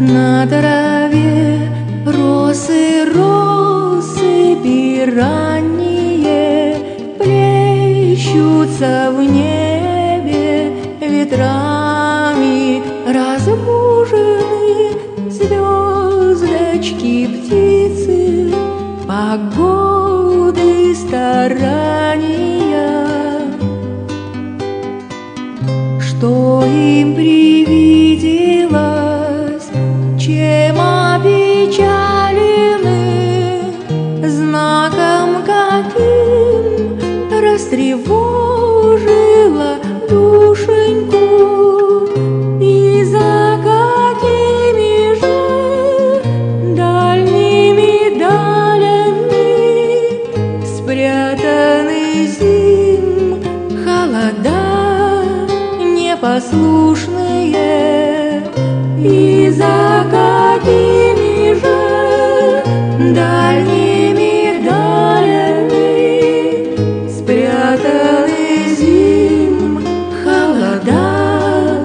на траве росы, россыпи ранние плещутся в небе ветрами разбужены звездочки, птицы, погоды старания. Что им привиделось, чем опечалены, знаком каким растревожила душеньку, и за какими же дальними далями спрятаны зим холода непослушные, и за какими же дальними далями спрятаны зим холода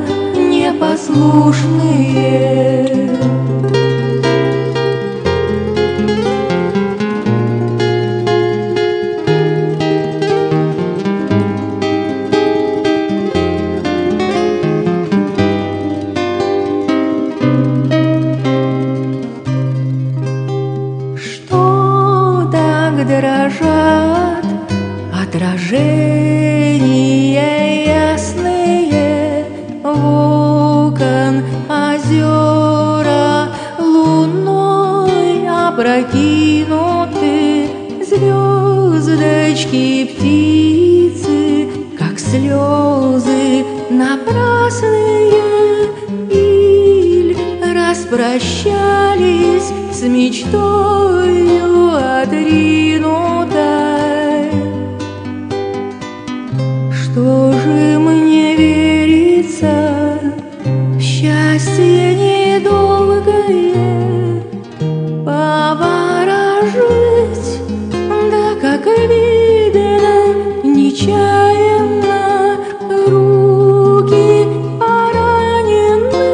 непослушные. Дрожат отражения ясные в окон озера луной опрокинуты, звездочки, птицы, как слезы напрасные, иль распрощались с мечтою отринутой. Что же мне верится, счастье недолгое поворожить, да как видно нечаянно руки поранены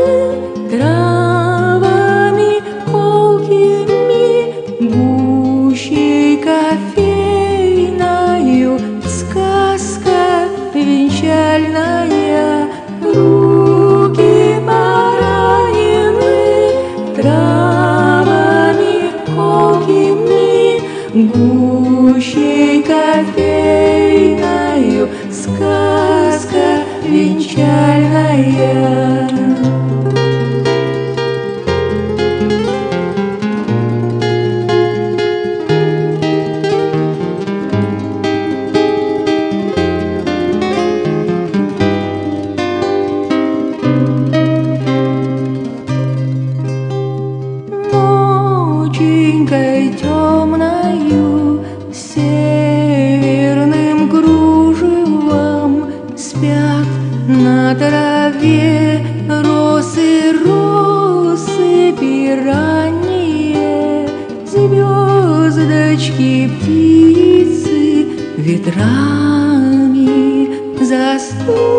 травами колкими, гущей кофейною, сказка венчальная. Руки поранены травами колкими, гущей кофейною, сказка венчальная. Ноченькой темною северным кружевом спят на траве росы, россыпи ранние, звездочки, птицы, ветрами застужены.